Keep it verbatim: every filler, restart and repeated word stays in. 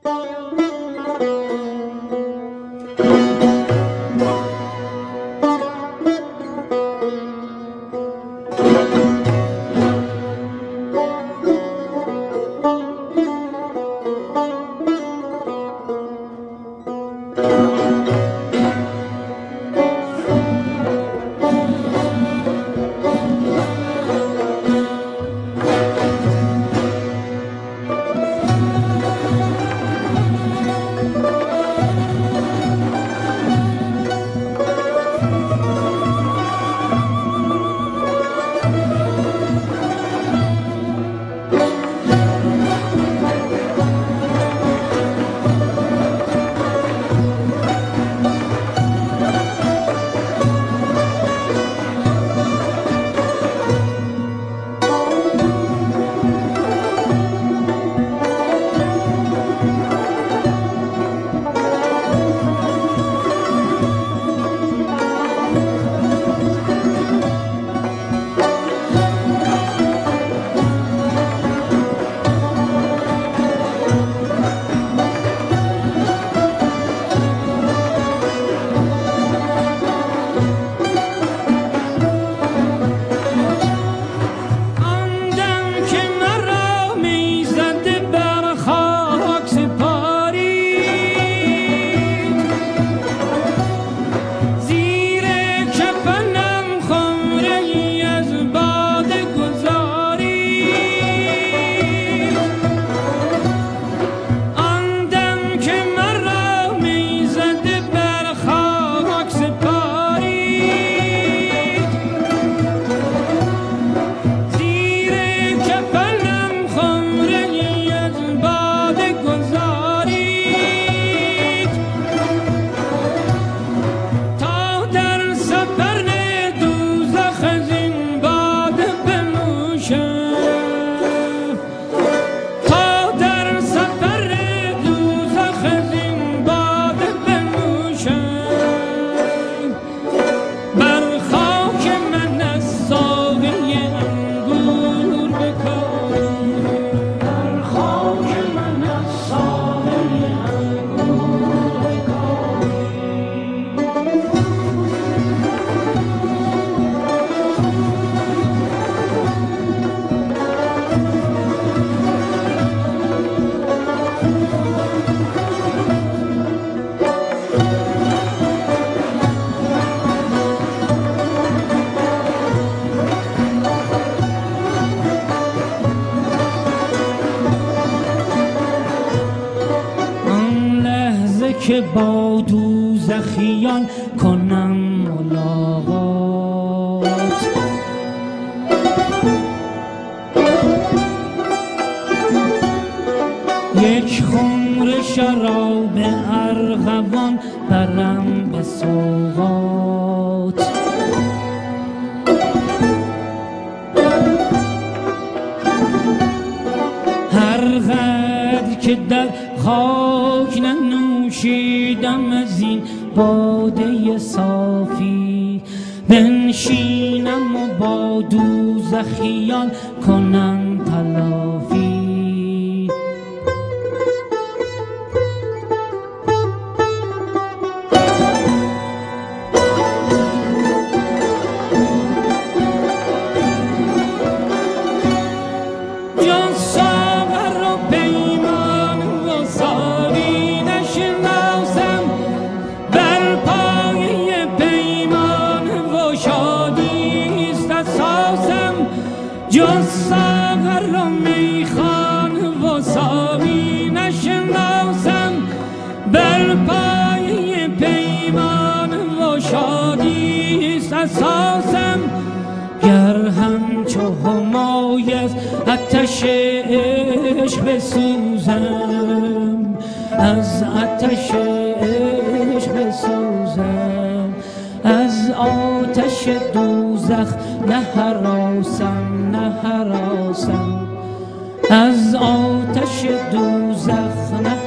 که با دوزخیان کنم ملاقات. یک خمر شراب ارغوان برم به سوغات. هر قدر که در خاک ننوشیدم از این باده صافی، بنشینم و با دوزخیان کنم تلافی. جز ساغر و میخان و ساقی نشناسم، بر پای پیمان و شادی است اساسم. گر همچو همایز آتش عشق بسوزم، از آتش عشق بسوزم، از آتش دوزخ نه هراسم نه هراسم، از آتش دوزخ نه